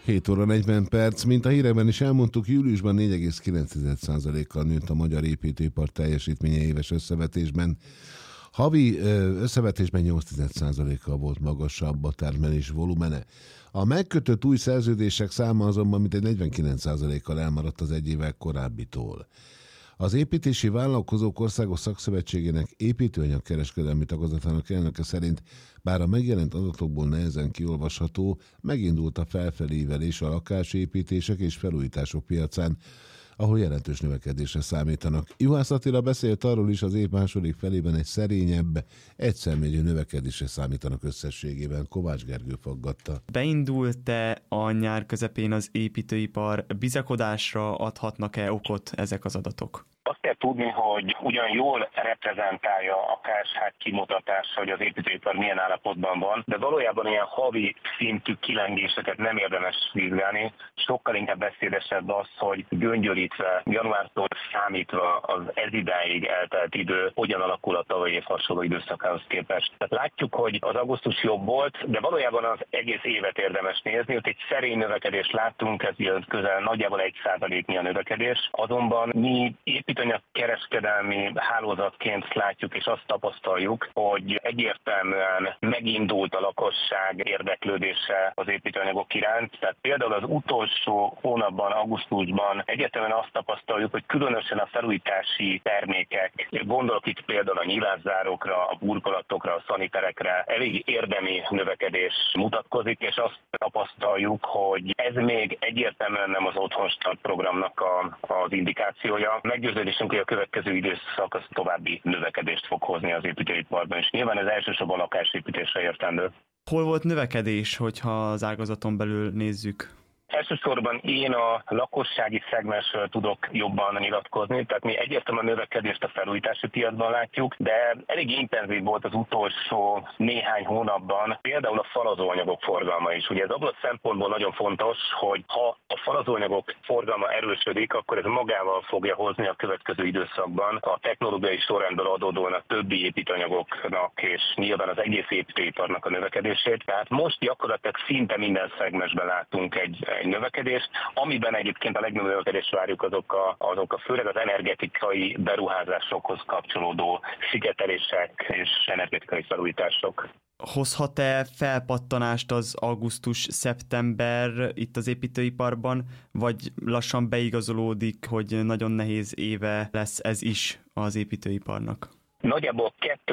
7 óra 40 perc, mint a hírekben is elmondtuk, júliusban 4,9%-kal nőtt a magyar építőipar teljesítménye éves összevetésben. Havi összevetésben 8,1%-kal volt magasabb a termelés volumene. A megkötött új szerződések száma azonban mintegy 49%-kal elmaradt az egy évvel korábbitól. Az Építési Vállalkozók Országos Szakszövetségének építőanyagkereskedelmi tagozatának elnöke szerint, bár a megjelent adatokból nehezen kiolvasható, megindult a felfelévelés a lakásépítések és felújítások piacán, ahol jelentős növekedésre számítanak. Juhász Attila beszélt arról is, az év második felében egy szerényebb, egyszemlélyű növekedésre számítanak összességében. Kovács Gergő faggatta. Beindult-e a nyár közepén az építőipar, bizakodásra adhatnak-e okot ezek az adatok? Azt kell tudni, hogy ugyan jól reprezentálja a KSH kimutatása, hogy az építőipar milyen állapotban van, de valójában ilyen havi szintű kilengéseket nem érdemes vizsgálni. Sokkal inkább beszédesebb az, hogy göngyölítve, januártól számítva az ez idáig eltelt idő, hogyan alakul a tavalyi év hasonló időszakához képest. Tehát látjuk, hogy az augusztus jobb volt, de valójában az egész évet érdemes nézni. Ott egy szerény növekedést láttunk, ez közel nagyjából 1%-nyi a növekedés. Azonban mi építőanyagkereskedelmi hálózatként látjuk és azt tapasztaljuk, hogy egyértelműen megindult a lakosság érdeklődése az építőanyagok iránt. Tehát például az utolsó hónapban, augusztusban egyértelműen azt tapasztaljuk, hogy különösen a felújítási termékek, gondolok itt például a nyílászárókra, a burkolatokra, a szaniterekre, elég érdemi növekedés mutatkozik, és azt tapasztaljuk, hogy ez még egyértelműen nem az Otthonstart programnak az indikációja. Meggyőződésünk, hogy a következő időszak az további növekedést fog hozni az építőiparban, és nyilván ez elsősorban lakásépítésre értendő. Hol volt növekedés, hogyha az ágazaton belül nézzük? Elsősorban én a lakossági szegmensről tudok jobban nyilatkozni, tehát mi egyértelműen a növekedést a felújítási piacban látjuk, de elég intenzív volt az utolsó néhány hónapban például a falazóanyagok forgalma is. Ugye ez abban a szempontból nagyon fontos, hogy ha a falazóanyagok forgalma erősödik, akkor ez magával fogja hozni a következő időszakban a technológiai sorrendből adódóan a többi építőanyagoknak és nyilván az egész építőiparnak a növekedését. Tehát most gyakorlatilag szinte minden szegmensben látunk egy növekedés, amiben egyébként a legnagyobb növekedést várjuk azok a főleg az energetikai beruházásokhoz kapcsolódó szigetelések és energetikai felújítások. Hozhat-e felpattanást az augusztus-szeptember itt az építőiparban, vagy lassan beigazolódik, hogy nagyon nehéz éve lesz ez is az építőiparnak? Nagyjából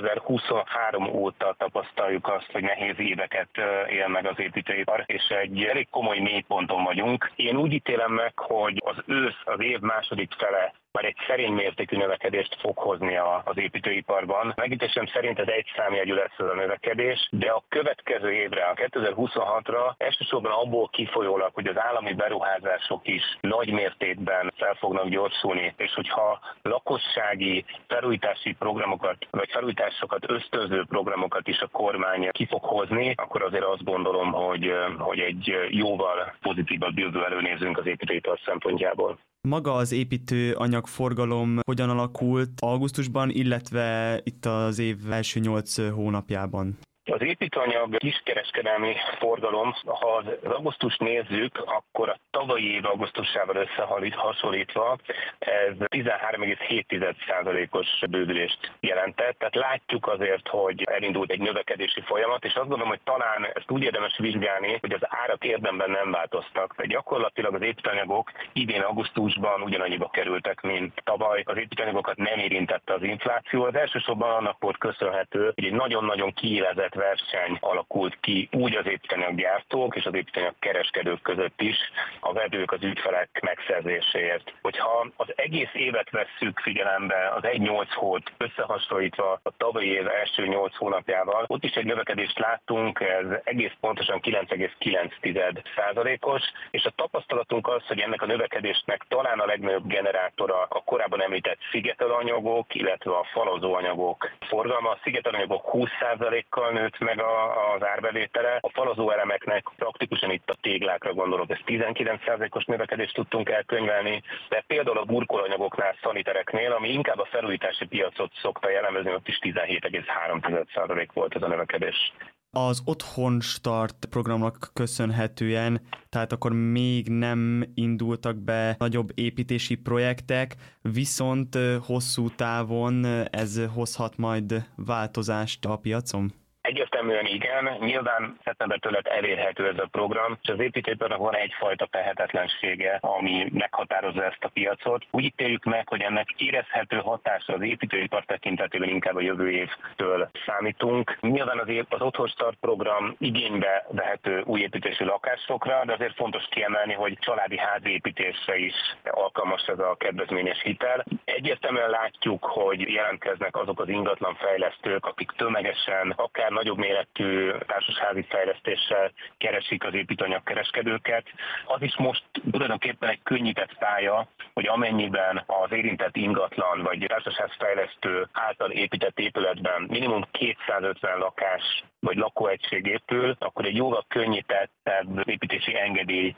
2023 óta tapasztaljuk azt, hogy nehéz éveket él meg az építőipar, és egy elég komoly mélyponton vagyunk. Én úgy ítélem meg, hogy az ősz, az év második fele már egy szerény mértékű növekedést fog hozni az építőiparban. Megítélésem szerint ez egy számjegyű lesz ez a növekedés, de a következő évre, a 2026-ra elsősorban abból kifolyólag, hogy az állami beruházások is nagy mértékben fel fognak gyorsulni, és hogyha lakossági felújítási programokat, vagy felújításokat ösztönző programokat is a kormány ki fog hozni, akkor azért azt gondolom, hogy egy jóval pozitívabb jövő előnézünk az építőipar szempontjából. Maga az építőanyagforgalom hogyan alakult augusztusban, illetve itt az év első 8 hónapjában? Az építőanyag kiskereskedelmi forgalom, ha az augusztust nézzük, akkor a tavalyi év augusztusával összehasonlítva ez 13,7%-os bővülést jelentett. Tehát látjuk azért, hogy elindult egy növekedési folyamat, és azt gondolom, hogy talán ezt úgy érdemes vizsgálni, hogy az árak érdemben nem változtak. Tehát gyakorlatilag az építőanyagok idén augusztusban ugyanannyiba kerültek, mint tavaly. Az építőanyagokat nem érintette az infláció. Az elsősorban annak volt köszönhető, hogy egy nagyon-nagyon kiélezett verseny alakult ki úgy az építőanyaggyártók és az építőanyagkereskedők között is a vevők, az ügyfelek megszerzéséért. Hogyha az egész évet vesszük figyelembe, az 1-8 hót összehasonlítva a tavalyi év első 8 hónapjával, ott is egy növekedést láttunk, ez egész pontosan 9,9%-os, és a tapasztalatunk az, hogy ennek a növekedésnek talán a legnagyobb generátora a korábban említett szigetelőanyagok, illetve a falazóanyagok forgalma. A szigetelőanyagok 20%-kal nőtt meg az árbevétele. A falazó elemeknek praktikusan itt a téglákra gondolok, ez 19%-os növekedést tudtunk elkönyvelni, de például a burkolanyagoknál, szanitereknél, ami inkább a felújítási piacot szokta jellemezni, ott is 17,3% volt ez a növekedés. Az Otthon Start programnak köszönhetően, tehát akkor még nem indultak be nagyobb építési projektek, viszont hosszú távon ez hozhat majd változást a piacon? Egyértelműen igen, nyilván szeptembertől lett elérhető ez a program, és az építőiparnak van egyfajta tehetetlensége, ami meghatározza ezt a piacot. Úgy ítéljük meg, hogy ennek érezhető hatása az építőipar tekintetében inkább a jövő évtől számítunk. Nyilván az Otthon Start program igénybe vehető új építésű lakásokra, de azért fontos kiemelni, hogy családi házépítésre is alkalmas ez a kedvezményes hitel. Egyértelműen látjuk, hogy jelentkeznek azok az ingatlanfejlesztők, akik tömegesen, akár nagyobb méretű társasházi fejlesztéssel keresik az építőanyagkereskedőket. Az is most tulajdonképpen egy könnyített pálya, hogy amennyiben az érintett ingatlan vagy társasházfejlesztő által épített épületben minimum 250 lakás vagy lakóegység épül, akkor egy jóval könnyítettebb építési engedély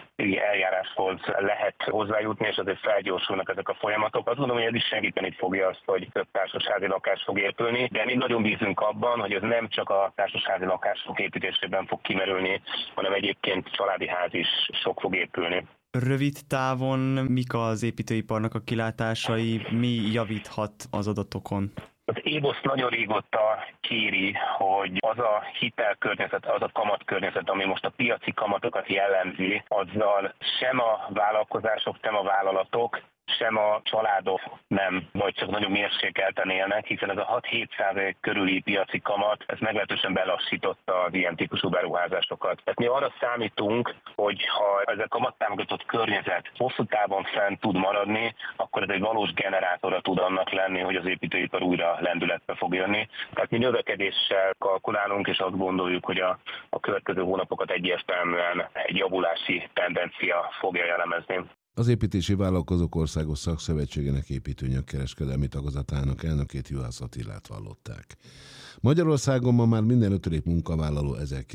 eljáráshoz lehet hozzájutni, és azért felgyorsulnak ezek a folyamatok. Azt gondolom, hogy ez is segíteni fogja azt, hogy több társasházi lakás fog épülni, de mi nagyon bízunk abban, hogy ez nem csak a társasházi lakások építésében fog kimerülni, hanem egyébként családi ház is sok fog épülni. Rövid távon mik az építőiparnak a kilátásai, mi javíthat az adatokon? Az ÉBOSZ nagyon régóta kéri, hogy az a hitelkörnyezet, az a kamatkörnyezet, ami most a piaci kamatokat jellemzi, azzal sem a vállalkozások, sem a vállalatok, sem a családok nem, vagy csak nagyon mérsékelten élnek, hiszen ez a 6-7% körüli piaci kamat, ez meglehetősen belassította az ilyen típusú beruházásokat. Tehát mi arra számítunk, hogy ha ez a kamattámogatott környezet hosszú távon fent tud maradni, akkor ez egy valós generátora tud annak lenni, hogy az építőipar újra lendületbe fog jönni. Tehát mi növekedéssel kalkulálunk, és azt gondoljuk, hogy a következő hónapokat egyértelműen egy javulási tendencia fogja jellemezni. Az Építési Vállalkozók Országos Szakszövetségének építőanyagkereskedelmi tagozatának elnökét, Juhász Attilát hallották. Magyarországon ma már minden 5. munkavállaló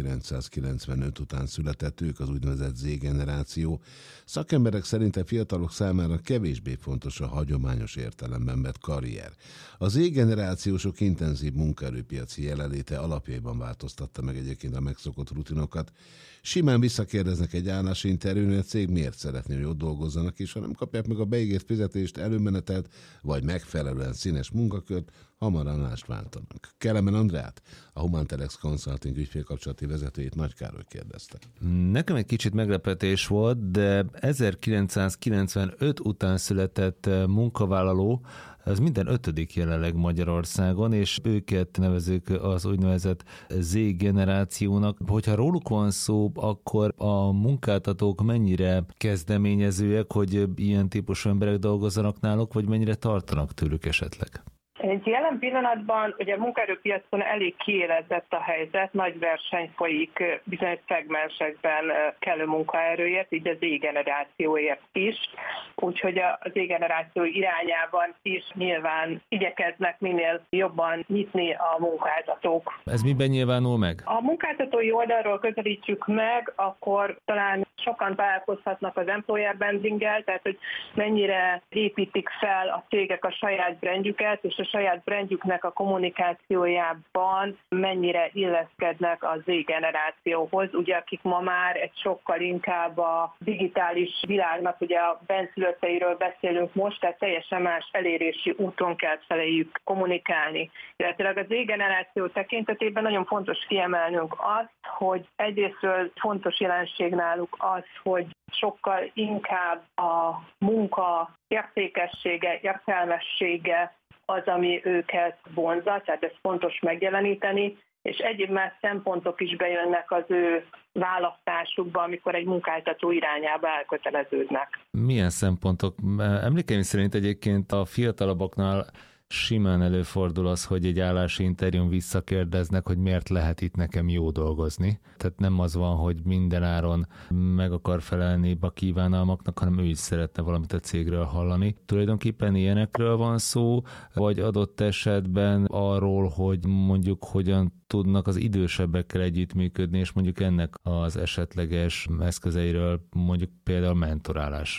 1995 után született, ők az úgynevezett Z-generáció. Szakemberek szerint a fiatalok számára kevésbé fontos a hagyományos értelemben vett karrier. A Z-generációsok intenzív munkaerőpiaci jelenléte alapjaiban változtatta meg egyébként a megszokott rutinokat. Simán visszakérdeznek egy állásinterjún, a cég miért szeretné, hogy ott dolgozzanak, és ha nem kapják meg a beígért fizetést, előmenetelt, vagy megfelelően színes munkakört, hamar állást váltanak. Kelemen Andrát, a Humantelex Consulting ügyfélkapcsolati vezetőjét Nagy Károly kérdezte. Nekem egy kicsit meglepetés volt, de 1995 után született munkavállaló, az minden 5. jelenleg Magyarországon, és őket nevezzük az úgynevezett Z-generációnak. Hogyha róluk van szó, akkor a munkáltatók mennyire kezdeményezőek, hogy ilyen típusú emberek dolgozzanak náluk, vagy mennyire tartanak tőlük esetleg? Egy jelen pillanatban ugye a munkaerőpiacon elég kiélezett a helyzet, nagy verseny folyik bizonyos szegmensekben kellő munkaerőért, így az Z-generációért is. Úgyhogy az Z-generáció irányában is nyilván igyekeznek minél jobban nyitni a munkáltatók. Ez miben nyilvánul meg? A munkáltatói oldalról közelítjük meg, akkor talán sokan találkozhatnak az employer brandinggel, tehát hogy mennyire építik fel a cégek a saját brandjüket, és a saját brandjüknek a kommunikációjában mennyire illeszkednek a Z-generációhoz, ugye akik ma már egy sokkal inkább a digitális világnak, ugye a benszülötteiről beszélünk most, tehát teljesen más elérési úton kell feléjük kommunikálni. Illetve a Z-generáció tekintetében nagyon fontos kiemelnünk azt, hogy egyrésztről fontos jelenség náluk az, hogy sokkal inkább a munka értékessége, értelmessége az, ami őket vonzza, tehát ez fontos megjeleníteni, és egyéb más szempontok is bejönnek az ő választásukba, amikor egy munkáltató irányába elköteleződnek. Milyen szempontok? Emlékeim szerint egyébként a fiatalabbaknál simán előfordul az, hogy egy állási interjún visszakérdeznek, hogy miért lehet itt nekem jó dolgozni. Tehát nem az van, hogy mindenáron meg akar felelni a kívánalmaknak, hanem ő is szeretne valamit a cégről hallani. Tulajdonképpen ilyenekről van szó, vagy adott esetben arról, hogy mondjuk hogyan tudnak az idősebbekkel együttműködni, és mondjuk ennek az esetleges eszközeiről, mondjuk például mentorálásról.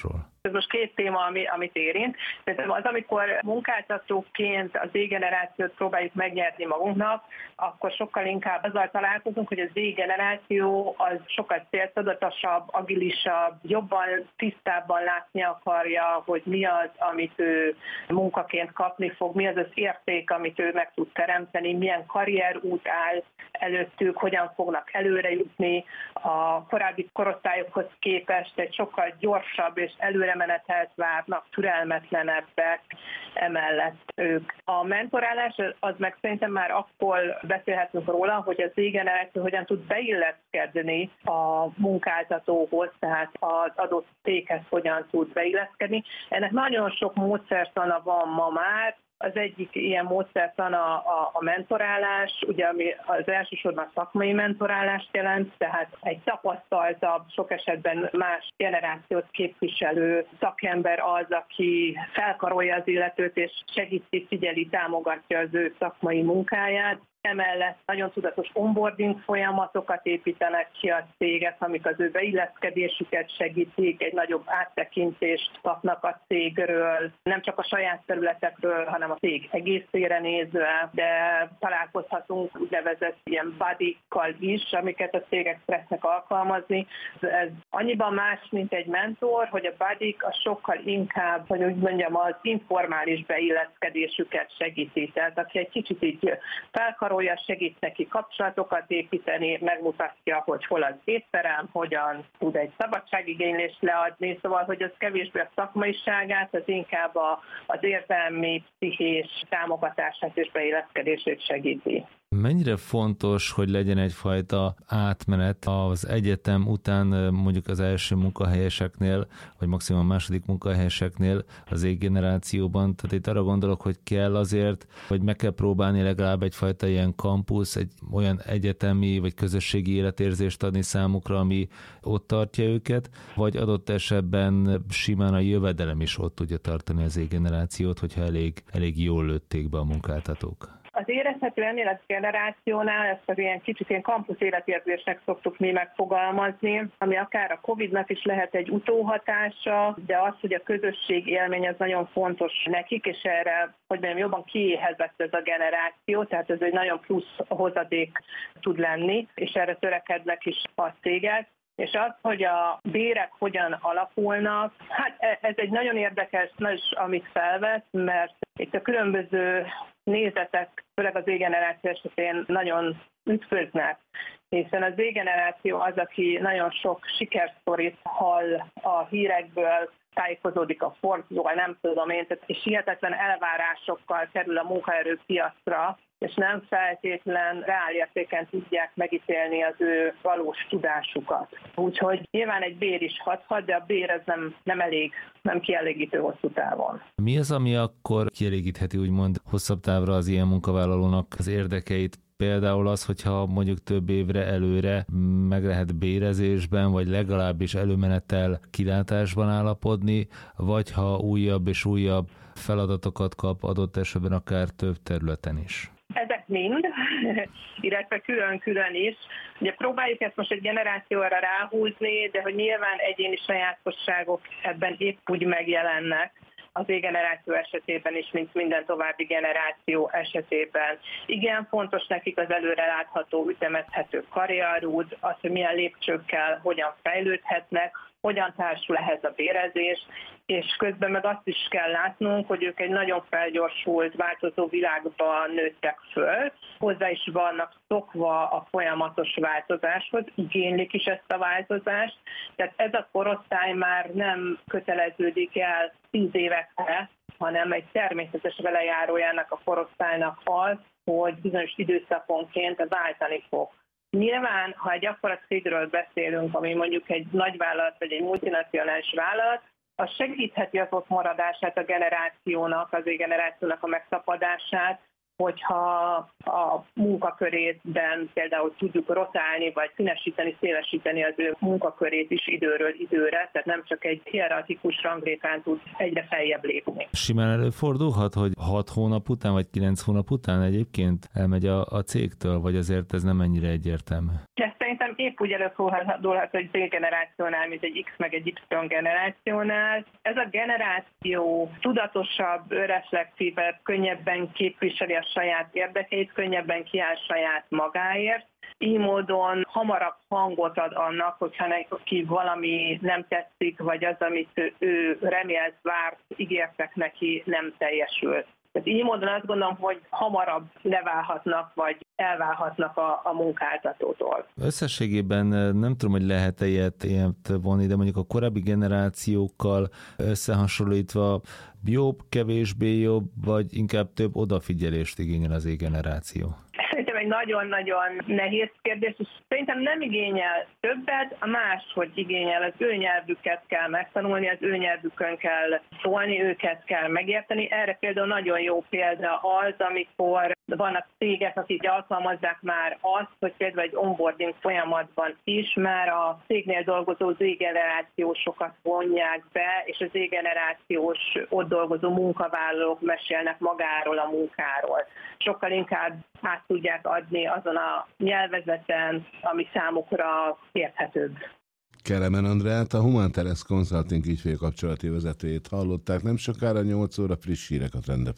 Ez most két téma, amit érint. Szerintem az, amikor munkáltatóként az Z-generációt próbáljuk megnyerni magunknak, akkor sokkal inkább azzal találkozunk, hogy a Z-generáció az sokkal céltudatosabb, agilisabb, jobban, tisztábban látni akarja, hogy mi az, amit ő munkaként kapni fog, mi az az érték, amit ő meg tud teremteni, milyen karrierút áll előttük, hogyan fognak előre jutni. A korábbi korosztályokhoz képest egy sokkal gyorsabb és előremenetet várnak, türelmetlenebbek emellett ők. A mentorálás az meg szerintem már akkor beszélhetünk róla, hogy az Z-generáció hogyan tud beilleszkedni a munkáltatóhoz, tehát az adott céghez hogyan tud beilleszkedni. Ennek nagyon sok módszertana van ma már. Az egyik ilyen módszertan a mentorálás, ugye ami az elsősorban szakmai mentorálást jelent, tehát egy tapasztaltabb, sok esetben más generációt képviselő szakember az, aki felkarolja az illetőt és segíti, figyeli, támogatja az ő szakmai munkáját. Emellett nagyon tudatos onboarding folyamatokat építenek ki a cégek, amik az ő beilleszkedésüket segítik, egy nagyobb áttekintést kapnak a cégről, nem csak a saját területekről, hanem a cég egészére nézve, de találkozhatunk úgynevezett ilyen buddy-kkal is, amiket a cégek szeretnek alkalmazni. Ez annyiban más, mint egy mentor, hogy a buddy-k a sokkal inkább, hogy úgy mondjam, az informális beilleszkedésüket segíti. Tehát aki egy kicsit így felkarolja, segít neki kapcsolatokat építeni, megmutatja, hogy hol az étterem, hogyan tud egy szabadságigénylést leadni, szóval, hogy az kevésbé a szakmaiságát, az inkább az érzelmi, pszichés támogatását és beilleszkedését segíti. Mennyire fontos, hogy legyen egyfajta átmenet az egyetem után, mondjuk az első munkahelyeseknél, vagy maximum a második munkahelyeseknél az Z-generációban? Tehát itt arra gondolok, hogy kell azért, hogy meg kell próbálni legalább egyfajta ilyen kampusz, egy olyan egyetemi vagy közösségi életérzést adni számukra, ami ott tartja őket, vagy adott esetben simán a jövedelem is ott tudja tartani az Z-generációt, hogyha elég jól lőtték be a munkáltatók. Az érezhető generációnál ezt az ilyen kicsit ilyen kampusz életérzésnek szoktuk mi megfogalmazni, ami akár a Covid-nak is lehet egy utóhatása, de az, hogy a közösség élmény az nagyon fontos nekik, és erre, hogy mondjam, jobban kiéhezett ez a generáció, tehát ez egy nagyon plusz hozadék tud lenni, és erre törekednek is a cégek. És az, hogy a bérek hogyan alakulnak, hát ez egy nagyon érdekes, amit felvesz, mert itt a különböző nézetek, főleg az Z-generáció esetén nagyon ütköznek, hiszen az Z-generáció az, aki nagyon sok sikersztorit hall a hírekből, tájékozódik a Forbes-ból, nem tudom én, és hihetetlen elvárásokkal kerül a munkaerőpiacra, és nem feltétlen reálértéken tudják megítélni az ő valós tudásukat. Úgyhogy nyilván egy bér is hathat, de a bér ez nem elég, nem kielégítő hosszú távon. Mi az, ami akkor kielégítheti úgymond hosszabb távra az ilyen munkavállalónak az érdekeit? Például az, hogyha mondjuk több évre előre meg lehet bérezésben, vagy legalábbis előmenetel kilátásban állapodni, vagy ha újabb és újabb feladatokat kap adott esetben akár több területen is. Ezek mind, illetve külön-külön is. Ugye próbáljuk ezt most egy generációra ráhúzni, de hogy nyilván egyéni sajátosságok ebben épp úgy megjelennek az Z-generáció esetében is, mint minden további generáció esetében. Igen, fontos nekik az előrelátható, ütemezhető karrierút, az, hogy milyen lépcsőkkel hogyan fejlődhetnek, hogyan társul ehhez a bérezés, és közben meg azt is kell látnunk, hogy ők egy nagyon felgyorsult, változó világban nőttek föl, hozzá is vannak szokva a folyamatos változáshoz, igénylik is ezt a változást, tehát ez a korosztály már nem köteleződik el 10 évekre, hanem egy természetes velejárójának a korosztálynak az, hogy bizonyos időszakonként váltani fog. Nyilván, ha egy akkora cégről beszélünk, ami mondjuk egy nagyvállalat vagy egy multinacionális vállalat, az segítheti az ott maradását a generációnak, az Z-generációnak a megtapadását, hogyha a munkakörében például tudjuk rotálni, vagy színesíteni, szélesíteni az ő munkakörét is időről időre, tehát nem csak egy hierarchikus ranglétrán tud egyre feljebb lépni. Simán előfordulhat, hogy 6 hónap után, vagy 9 hónap után egyébként elmegy a cégtől, vagy azért ez nem ennyire egyértelmű? Ez szerintem szerintem épp úgy előfordulhat, hogy Z generációnál, mint egy X meg egy Y generációnál. Ez a generáció tudatosabb, reflektívebb, könnyebben képviseli a saját érdekeit, könnyebben kiáll saját magáért. Így módon hamarabb hangot ad annak, hogyha neki valami nem tetszik, vagy az, amit ő remélt, várt, ígértek neki, nem teljesült. Tehát így módon azt gondolom, hogy hamarabb leválhatnak, vagy elválhatnak a munkáltatótól. Összességében nem tudom, hogy lehet-e ilyet vonni, de mondjuk a korábbi generációkkal összehasonlítva jobb, kevésbé jobb, vagy inkább több odafigyelést igényel az generáció? Szerintem egy nagyon-nagyon nehéz kérdés, és szerintem nem igényel többet, a máshogy igényel, az ő nyelvüket kell megtanulni, az ő nyelvükön kell szólni, őket kell megérteni. Erre például nagyon jó példa az, amikor vannak cégek, akik alkalmazzák már azt, hogy például egy onboarding folyamatban is már a cégnél dolgozó Z-generációsokat vonják be, és az Z-generációs ott dolgozó munkavállalók mesélnek magáról a munkáról. Sokkal inkább át tudják adni azon a nyelvezeten, ami számukra érthetőbb. Kelemen Andrát, a Humanteres Consulting ügyfélkapcsolati vezetőjét hallották. Nem sokára 8 óra friss hírek a Trend